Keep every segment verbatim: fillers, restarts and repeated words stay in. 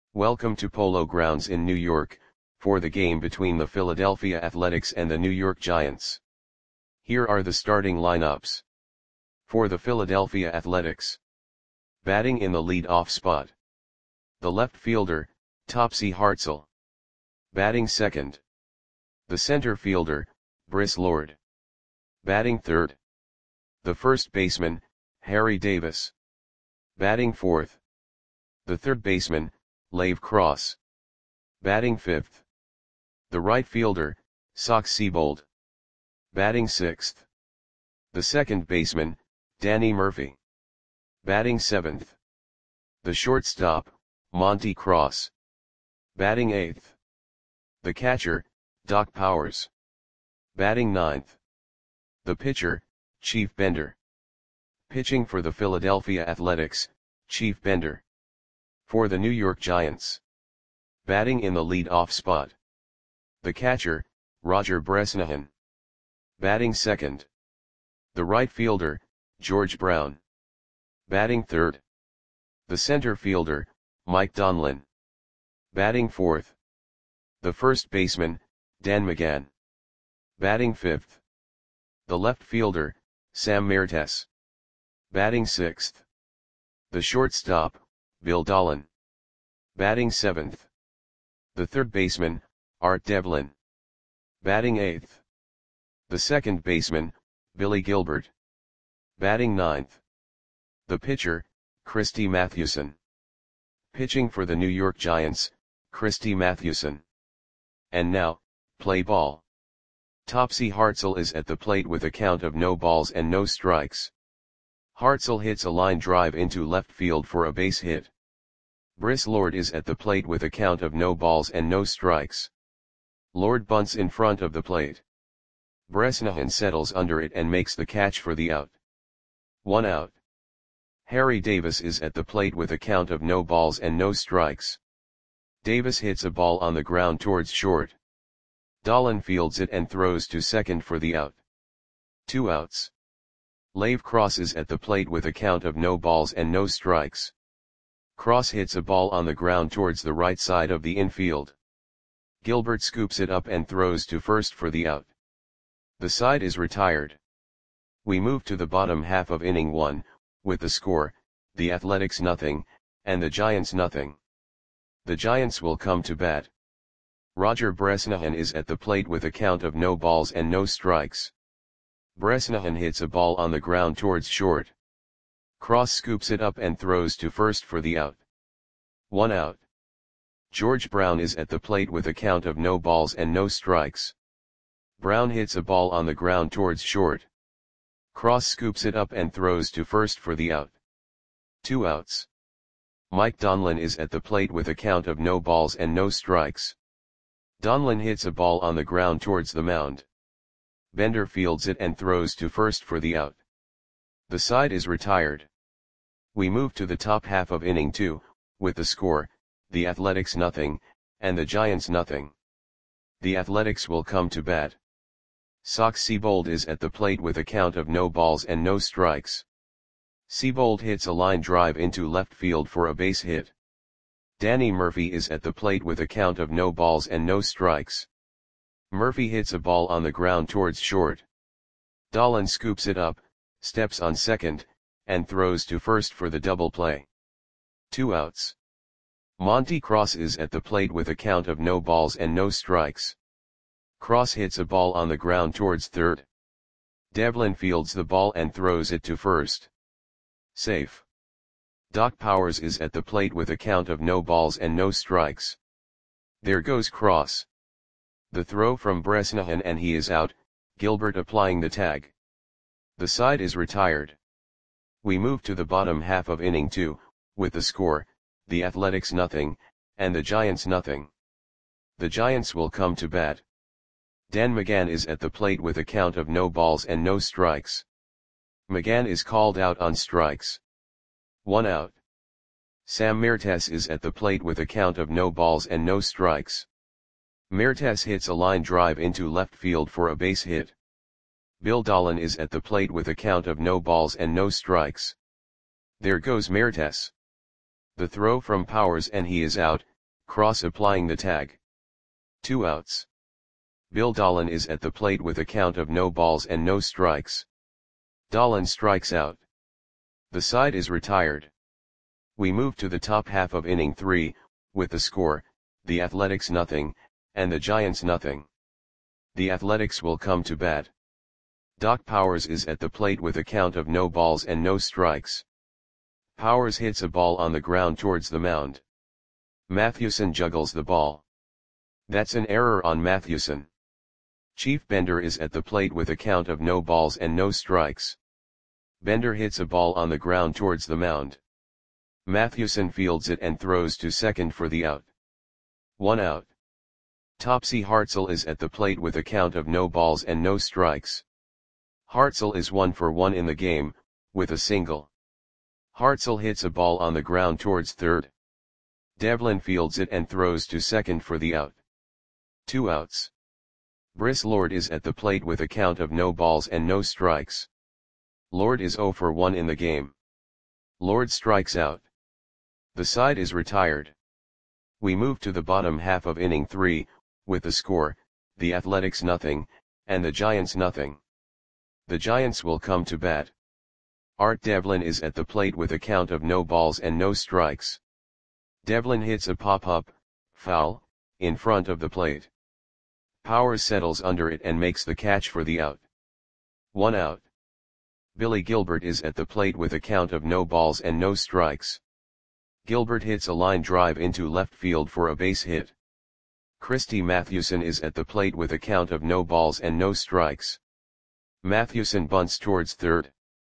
Welcome to Polo Grounds in New York, for the game between the Philadelphia Athletics and the New York Giants. Here are the starting lineups. For the Philadelphia Athletics. Batting in the lead-off spot. The left fielder, Topsy Hartzell. Batting second. The center fielder, Brice Lord. Batting third. The first baseman, Harry Davis. Batting fourth. The third baseman, Lave Cross. Batting fifth. The right fielder, Sox Seabold. Batting sixth. The second baseman, Danny Murphy. Batting seventh. The shortstop, Monty Cross. Batting eighth. The catcher, Doc Powers. Batting ninth. The pitcher, Chief Bender. Pitching for the Philadelphia Athletics, Chief Bender. For the New York Giants. Batting in the lead-off spot. The catcher, Roger Bresnahan. Batting second. The right fielder, George Brown. Batting third. The center fielder, Mike Donlin. Batting fourth. The first baseman, Dan McGann. Batting fifth. The left fielder, Sam Mertes. Batting sixth. The shortstop, Bill Dahlen. Batting seventh. The third baseman, Art Devlin. Batting eighth. The second baseman, Billy Gilbert. Batting ninth. The pitcher, Christy Mathewson. Pitching for the New York Giants, Christy Mathewson. And now, play ball. Topsy Hartzell is at the plate with a count of no balls and no strikes. Hartzell hits a line drive into left field for a base hit. Brice Lord is at the plate with a count of no balls and no strikes. Lord bunts in front of the plate. Bresnahan settles under it and makes the catch for the out. One out. Harry Davis is at the plate with a count of no balls and no strikes. Davis hits a ball on the ground towards short. Dahlen fields it and throws to second for the out. Two outs. Lave Cross is at the plate with a count of no balls and no strikes. Cross hits a ball on the ground towards the right side of the infield. Gilbert scoops it up and throws to first for the out. The side is retired. We move to the bottom half of inning one, with the score, the Athletics nothing, and the Giants nothing. The Giants will come to bat. Roger Bresnahan is at the plate with a count of no balls and no strikes. Bresnahan hits a ball on the ground towards short. Cross scoops it up and throws to first for the out. One out. George Brown is at the plate with a count of no balls and no strikes. Brown hits a ball on the ground towards short. Cross scoops it up and throws to first for the out. Two outs. Mike Donlin is at the plate with a count of no balls and no strikes. Donlin hits a ball on the ground towards the mound. Bender fields it and throws to first for the out. The side is retired. We move to the top half of inning two, with the score, the Athletics nothing, and the Giants nothing. The Athletics will come to bat. Sox Seabold is at the plate with a count of no balls and no strikes. Seabold hits a line drive into left field for a base hit. Danny Murphy is at the plate with a count of no balls and no strikes. Murphy hits a ball on the ground towards short. Dahlen scoops it up, steps on second, and throws to first for the double play. Two outs. Monty Cross is at the plate with a count of no balls and no strikes. Cross hits a ball on the ground towards third. Devlin fields the ball and throws it to first. Safe. Doc Powers is at the plate with a count of no balls and no strikes. There goes Cross. The throw from Bresnahan and he is out, Gilbert applying the tag. The side is retired. We move to the bottom half of inning two, with the score, the Athletics nothing, and the Giants nothing. The Giants will come to bat. Dan McGann is at the plate with a count of no balls and no strikes. McGann is called out on strikes. One out. Sam Mertes is at the plate with a count of no balls and no strikes. Mertes hits a line drive into left field for a base hit. Bill Dahlen is at the plate with a count of no balls and no strikes. There goes Mertes. The throw from Powers and he is out, Cross applying the tag. Two outs. Bill Dahlen is at the plate with a count of no balls and no strikes. Dahlen strikes out. The side is retired. We move to the top half of inning three, with the score, the Athletics nothing, and the Giants nothing. The Athletics will come to bat. Doc Powers is at the plate with a count of no balls and no strikes. Powers hits a ball on the ground towards the mound. Mathewson juggles the ball. That's an error on Mathewson. Chief Bender is at the plate with a count of no balls and no strikes. Bender hits a ball on the ground towards the mound. Mathewson fields it and throws to second for the out. One out. Topsy Hartzell is at the plate with a count of no balls and no strikes. Hartzell is one for one in the game, with a single. Hartzell hits a ball on the ground towards third. Devlin fields it and throws to second for the out. Two outs. Brice Lord is at the plate with a count of no balls and no strikes. Lord is zero for one in the game. Lord strikes out. The side is retired. We move to the bottom half of inning three, with the score, the Athletics nothing, and the Giants nothing. The Giants will come to bat. Art Devlin is at the plate with a count of no balls and no strikes. Devlin hits a pop-up, foul, in front of the plate. Powers settles under it and makes the catch for the out. One out. Billy Gilbert is at the plate with a count of no balls and no strikes. Gilbert hits a line drive into left field for a base hit. Christy Mathewson is at the plate with a count of no balls and no strikes. Mathewson bunts towards third.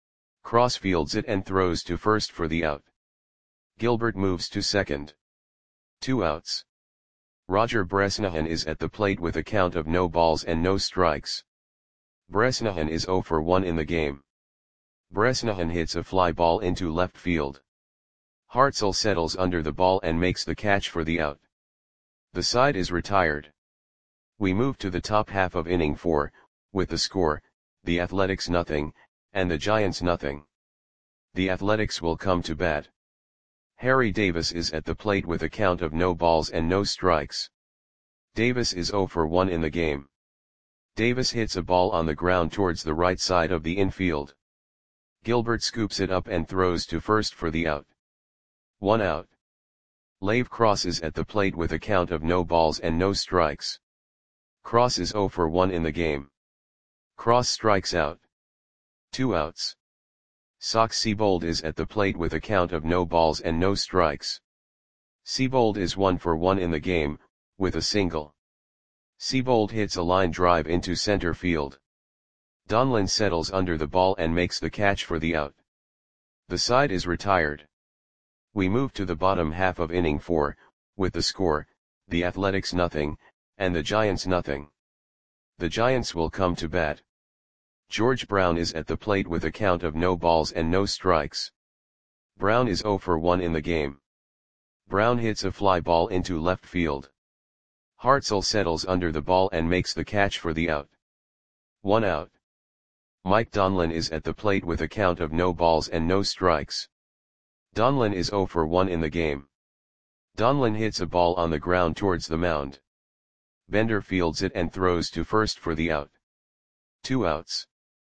Cross fields it and throws to first for the out. Gilbert moves to second. Two outs. Roger Bresnahan is at the plate with a count of no balls and no strikes. Bresnahan is zero for one in the game. Bresnahan hits a fly ball into left field. Hartzell settles under the ball and makes the catch for the out. The side is retired. We move to the top half of inning four, with the score, the Athletics nothing, and the Giants nothing. The Athletics will come to bat. Harry Davis is at the plate with a count of no balls and no strikes. Davis is zero for one in the game. Davis hits a ball on the ground towards the right side of the infield. Gilbert scoops it up and throws to first for the out. One out. Lave Cross is at the plate with a count of no balls and no strikes. Cross is zero for one in the game. Cross strikes out. Two outs. Sox Seabold is at the plate with a count of no balls and no strikes. Seabold is one for one in the game, with a single. Seabold hits a line drive into center field. Donlin settles under the ball and makes the catch for the out. The side is retired. We move to the bottom half of inning four, with the score, the Athletics nothing, and the Giants nothing. The Giants will come to bat. George Brown is at the plate with a count of no balls and no strikes. Brown is zero for one in the game. Brown hits a fly ball into left field. Hartzell settles under the ball and makes the catch for the out. One out. Mike Donlin is at the plate with a count of no balls and no strikes. Donlin is zero for one in the game. Donlin hits a ball on the ground towards the mound. Bender fields it and throws to first for the out. Two outs.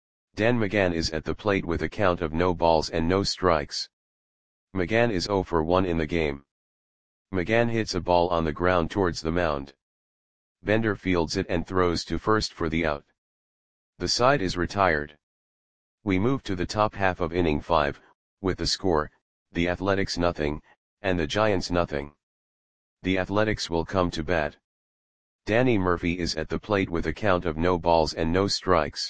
Dan McGann is at the plate with a count of no balls and no strikes. McGann is zero for one in the game. McGann hits a ball on the ground towards the mound. Bender fields it and throws to first for the out. The side is retired. We move to the top half of inning five, with the score, the Athletics nothing, and the Giants nothing. The Athletics will come to bat. Danny Murphy is at the plate with a count of no balls and no strikes.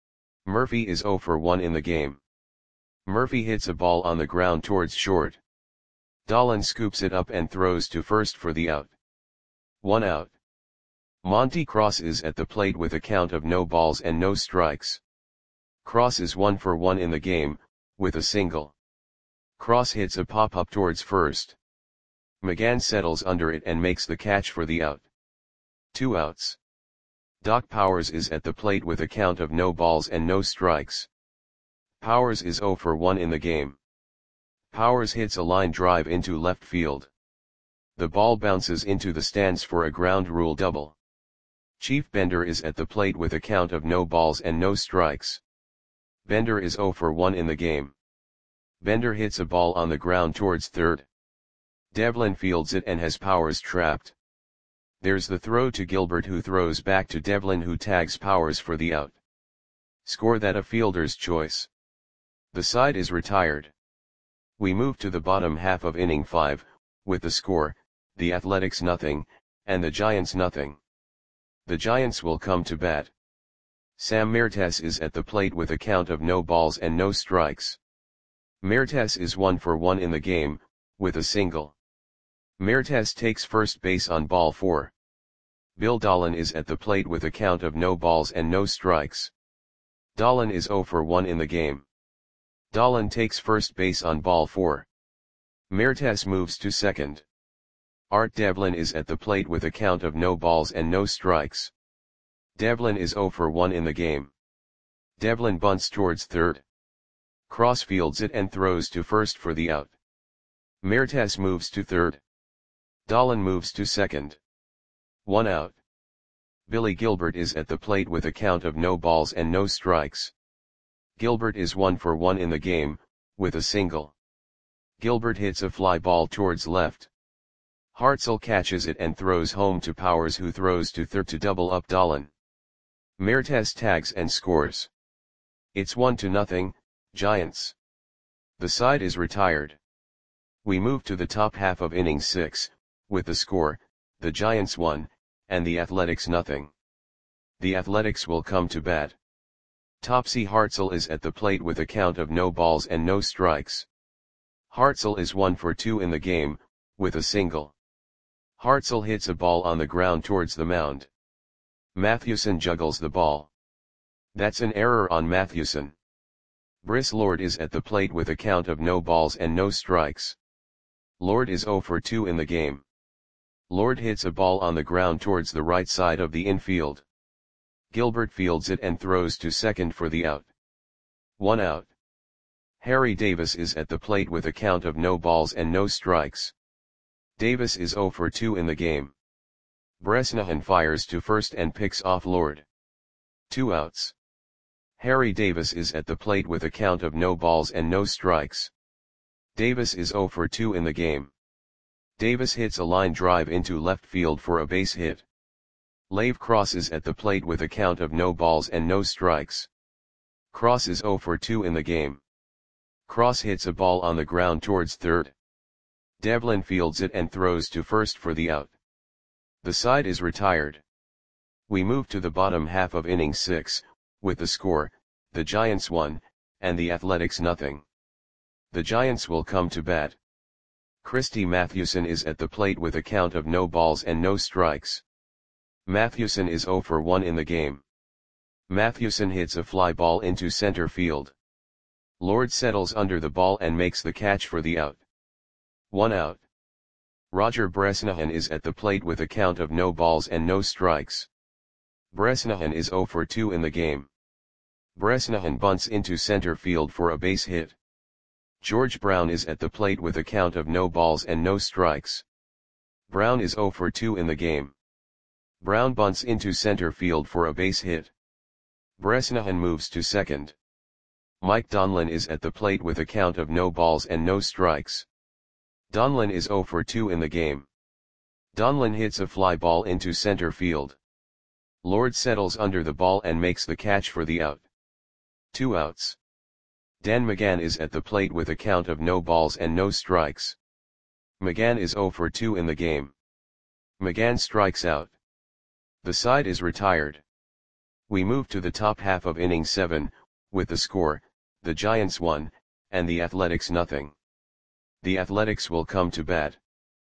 Murphy is zero for one in the game. Murphy hits a ball on the ground towards short. Dahlen scoops it up and throws to first for the out. One out. Monty Cross is at the plate with a count of no balls and no strikes. Cross is one for one in the game, with a single. Cross hits a pop-up towards first. McGann settles under it and makes the catch for the out. Two outs. Doc Powers is at the plate with a count of no balls and no strikes. Powers is zero for one in the game. Powers hits a line drive into left field. The ball bounces into the stands for a ground rule double. Chief Bender is at the plate with a count of no balls and no strikes. Bender is zero for one in the game. Bender hits a ball on the ground towards third. Devlin fields it and has Powers trapped. There's the throw to Gilbert, who throws back to Devlin, who tags Powers for the out. Score that a fielder's choice. The side is retired. We move to the bottom half of inning five, with the score, the Athletics nothing, and the Giants nothing. The Giants will come to bat. Sam Mertes is at the plate with a count of no balls and no strikes. Mertes is one for one in the game, with a single. Mertes takes first base on ball four. Bill Dahlen is at the plate with a count of no balls and no strikes. Dahlen is zero for one in the game. Dahlen takes first base on ball four. Mertes moves to second. Art Devlin is at the plate with a count of no balls and no strikes. Devlin is zero for one in the game. Devlin bunts towards third. Cross fields it and throws to first for the out. Mertes moves to third. Dahlen moves to second. One out. Billy Gilbert is at the plate with a count of no balls and no strikes. Gilbert is one for one in the game, with a single. Gilbert hits a fly ball towards left. Hartzell catches it and throws home to Powers, who throws to third to double up Dahlen. Mertes tags and scores. It's one to nothing, Giants. The side is retired. We move to the top half of inning six, with the score, the Giants one, and the Athletics nothing. The Athletics will come to bat. Topsy Hartzell is at the plate with a count of no balls and no strikes. Hartzell is one for two in the game, with a single. Hartzell hits a ball on the ground towards the mound. Mathewson juggles the ball. That's an error on Mathewson. Brice Lord is at the plate with a count of no balls and no strikes. Lord is zero for two in the game. Lord hits a ball on the ground towards the right side of the infield. Gilbert fields it and throws to second for the out. One out. Harry Davis is at the plate with a count of no balls and no strikes. Davis is zero for two in the game. Bresnahan fires to first and picks off Lord. Two outs. Harry Davis is at the plate with a count of no balls and no strikes. Davis is zero for two in the game. Davis hits a line drive into left field for a base hit. Lave Cross is at the plate with a count of no balls and no strikes. Cross is zero for two in the game. Cross hits a ball on the ground towards third. Devlin fields it and throws to first for the out. The side is retired. We move to the bottom half of inning six, with the score, the Giants one, and the Athletics nothing. The Giants will come to bat. Christy Mathewson is at the plate with a count of no balls and no strikes. Mathewson is zero for one in the game. Mathewson hits a fly ball into center field. Lord settles under the ball and makes the catch for the out. One out. Roger Bresnahan is at the plate with a count of no balls and no strikes. Bresnahan is zero for two in the game. Bresnahan bunts into center field for a base hit. George Brown is at the plate with a count of no balls and no strikes. Brown is zero for two in the game. Brown bunts into center field for a base hit. Bresnahan moves to second. Mike Donlin is at the plate with a count of no balls and no strikes. Donlin is zero for two in the game. Donlin hits a fly ball into center field. Lord settles under the ball and makes the catch for the out. Two outs. Dan McGann is at the plate with a count of no balls and no strikes. McGann is zero for two in the game. McGann strikes out. The side is retired. We move to the top half of inning seven, with the score, the Giants one, and the Athletics nothing. The Athletics will come to bat.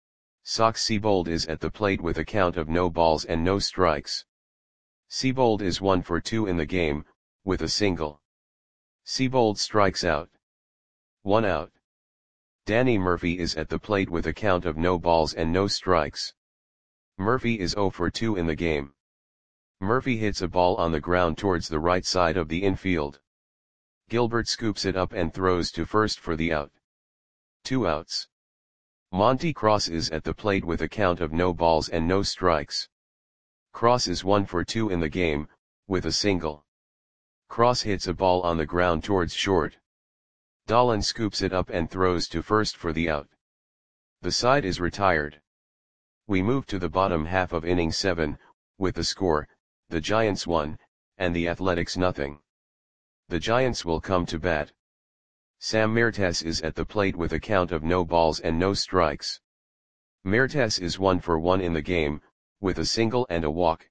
Sox Seabold is at the plate with a count of no balls and no strikes. Seabold is one for two in the game, with a single. Seabold strikes out. One out. Danny Murphy is at the plate with a count of no balls and no strikes. Murphy is zero for two in the game. Murphy hits a ball on the ground towards the right side of the infield. Gilbert scoops it up and throws to first for the out. Two outs. Monty Cross is at the plate with a count of no balls and no strikes. Cross is one for two in the game, with a single. Cross hits a ball on the ground towards short. Dahlen scoops it up and throws to first for the out. The side is retired. We move to the bottom half of inning seven, with the score, the Giants one, and the Athletics nothing. The Giants will come to bat. Sam Mertes is at the plate with a count of no balls and no strikes. Mertes is one for one in the game, with a single and a walk.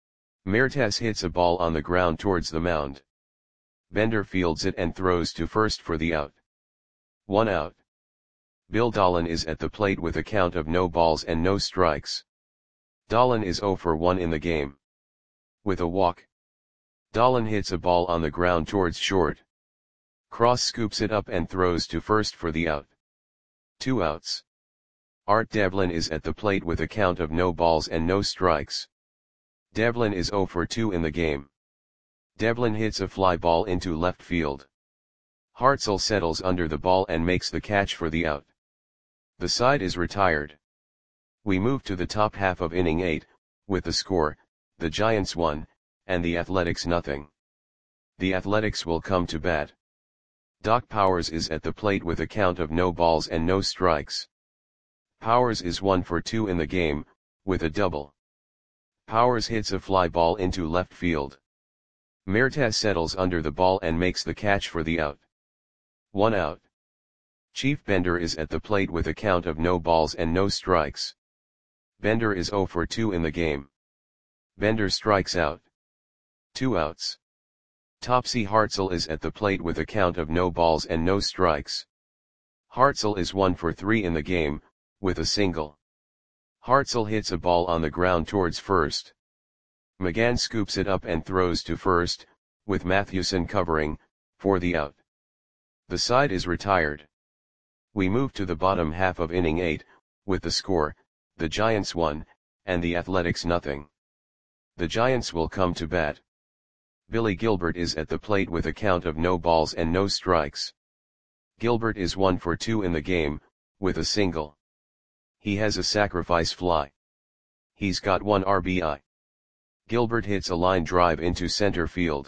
Mertes hits a ball on the ground towards the mound. Bender fields it and throws to first for the out. One out. Bill Dahlen is at the plate with a count of no balls and no strikes. Dahlen is zero for one in the game. With a walk. Dahlen hits a ball on the ground towards short. Cross scoops it up and throws to first for the out. Two outs. Art Devlin is at the plate with a count of no balls and no strikes. Devlin is zero for two in the game. Devlin hits a fly ball into left field. Hartzell settles under the ball and makes the catch for the out. The side is retired. We move to the top half of inning eight, with the score, the Giants one, and the Athletics nothing. The Athletics will come to bat. Doc Powers is at the plate with a count of no balls and no strikes. Powers is one for two in the game, with a double. Powers hits a fly ball into left field. Mertes settles under the ball and makes the catch for the out. One out. Chief Bender is at the plate with a count of no balls and no strikes. Bender is zero for two in the game. Bender strikes out. Two outs. Topsy Hartzell is at the plate with a count of no balls and no strikes. Hartzell is one for three in the game, with a single. Hartzell hits a ball on the ground towards first. McGann scoops it up and throws to first, with Mathewson covering, for the out. The side is retired. We move to the bottom half of inning eight, with the score, the Giants one, and the Athletics nothing. The Giants will come to bat. Billy Gilbert is at the plate with a count of no balls and no strikes. Gilbert is one for two in the game, with a single. He has a sacrifice fly. He's got one R B I. Gilbert hits a line drive into center field.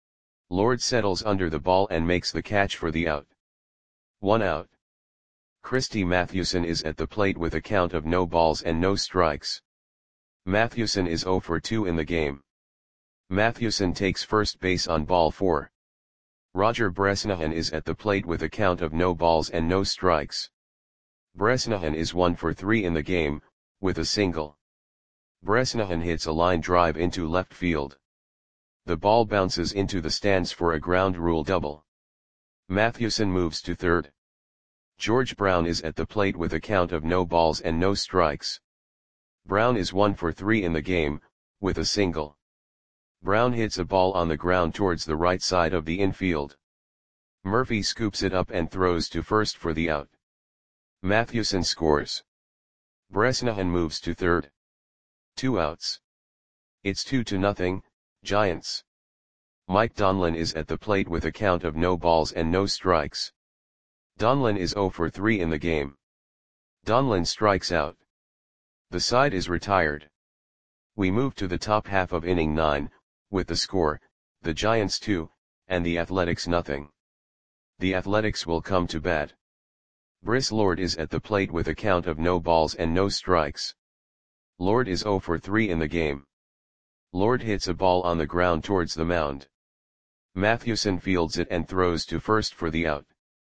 Lord settles under the ball and makes the catch for the out. One out. Christy Mathewson is at the plate with a count of no balls and no strikes. Mathewson is zero for two in the game. Mathewson takes first base on ball four. Roger Bresnahan is at the plate with a count of no balls and no strikes. Bresnahan is one for three in the game, with a single. Bresnahan hits a line drive into left field. The ball bounces into the stands for a ground rule double. Mathewson moves to third. George Brown is at the plate with a count of no balls and no strikes. Brown is one for three in the game, with a single. Brown hits a ball on the ground towards the right side of the infield. Murphy scoops it up and throws to first for the out. Mathewson scores. Bresnahan moves to third. Two outs. It's two to nothing, Giants. Mike Donlin is at the plate with a count of no balls and no strikes. Donlin is zero for three in the game. Donlin strikes out. The side is retired. We move to the top half of inning nine, with the score, the Giants two, and the Athletics nothing. The Athletics will come to bat. Brice Lord is at the plate with a count of no balls and no strikes. Lord is zero for three in the game. Lord hits a ball on the ground towards the mound. Mathewson fields it and throws to first for the out.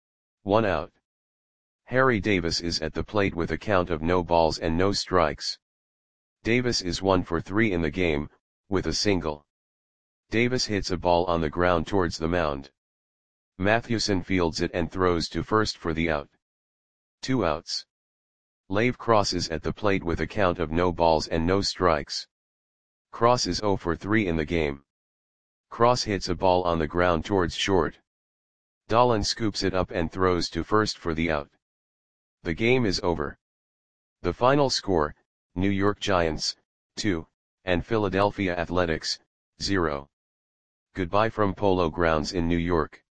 One out. Harry Davis is at the plate with a count of no balls and no strikes. Davis is one for three in the game, with a single. Davis hits a ball on the ground towards the mound. Mathewson fields it and throws to first for the out. Two outs. Lave Cross is at the plate with a count of no balls and no strikes. Cross is zero for three in the game. Cross hits a ball on the ground towards short. Dahlen scoops it up and throws to first for the out. The game is over. The final score, New York Giants, two, and Philadelphia Athletics, zero. Goodbye from Polo Grounds in New York.